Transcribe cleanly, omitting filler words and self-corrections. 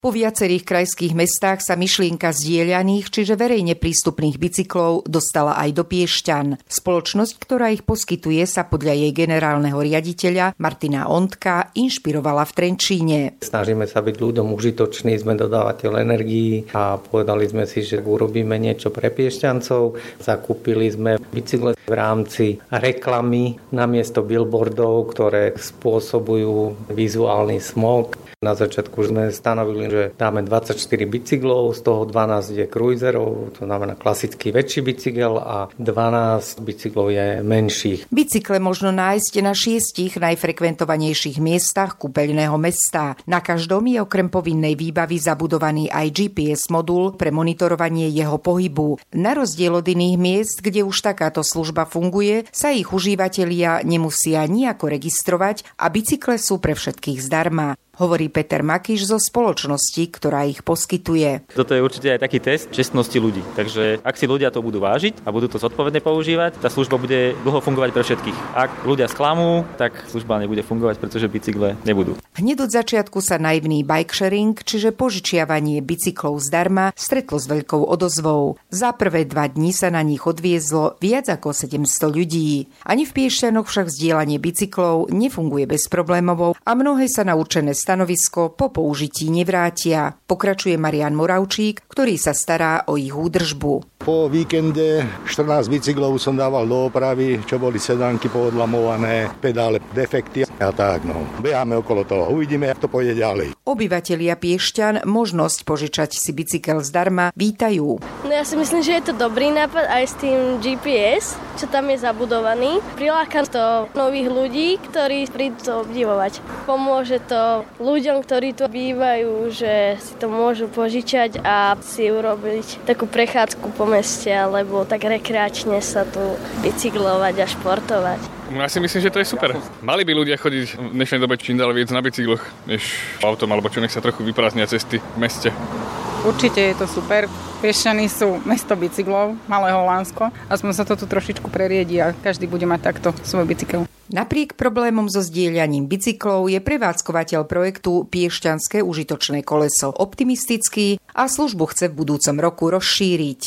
Po viacerých krajských mestách sa myšlienka zdieľaných, čiže verejne prístupných bicyklov dostala aj do Piešťan. Spoločnosť, ktorá ich poskytuje, sa podľa jej generálneho riaditeľa Martina Ondka inšpirovala v Trenčíne. Snažíme sa byť ľuďom užitoční, sme dodávateľ energií a povedali sme si, že urobíme niečo pre Piešťancov. Zakúpili sme bicykle v rámci reklamy namiesto billboardov, ktoré spôsobujú vizuálny smog. Na začiatku sme stanovili, že dáme 24 bicyklov, z toho 12 je cruiserov, to znamená klasický väčší bicykel a 12 bicyklov je menších. Bicykle možno nájsť na 6 najfrekventovanejších miestach kúpeľného mesta. Na každom je okrem povinnej výbavy zabudovaný aj GPS modul pre monitorovanie jeho pohybu. Na rozdiel od iných miest, kde už takáto služba funguje, sa ich užívatelia nemusia nijako registrovať a bicykle sú pre všetkých zdarma. Hovorí Peter Makyš zo spoločnosti, ktorá ich poskytuje. Toto je určite aj taký test čestnosti ľudí. Takže ak si ľudia to budú vážiť a budú to zodpovedne používať, tá služba bude dlho fungovať pre všetkých. Ak ľudia sklamú, tak služba nebude fungovať, pretože bicykle nebudú. Hneď od začiatku sa naivný bike sharing, čiže požičiavanie bicyklov zdarma, stretlo s veľkou odozvou. Za prvé 2 dni sa na nich odviezlo viac ako 700 ľudí. Ani v Piešťanoch však zdieľanie bicyklov nefunguje bezproblémovo a mnohé sa naučené stanovisko po použití nevrátia. Pokračuje Marian Moravčík, ktorý sa stará o ich údržbu. Po víkende 14 bicyklov som dával do opravy, čo boli sedánky poodlamované, pedále defekty a tak. Beháme okolo toho, uvidíme, jak to pôjde ďalej. Obyvatelia Piešťan možnosť požičať si bicykel zdarma vítajú. Ja si myslím, že je to dobrý nápad aj s tým GPS, čo tam je zabudovaný. Priláka to nových ľudí, ktorí prídu to obdivovať. Pomôže to ľuďom, ktorí tu bývajú, že si to môžu požičať a si urobiť takú prechádzku po meste, alebo tak rekreačne sa tu bicyklovať a športovať. Ja si myslím, že to je super. Mali by ľudia chodiť v dnešnej dobe čím ďalej viac na bicykloch, než autom, alebo čo, nech sa trochu vyprázdnia cesty v meste. Určite je to super. Piešťany sú mesto bicyklov, malé Holandsko. Aspoň sa to tu trošičku preriedi a každý bude mať takto svoj bicykel. Napriek problémom so zdieľaním bicyklov je prevádzkovateľ projektu Piešťanské užitočné koleso optimistický a službu chce v budúcom roku rozšíriť.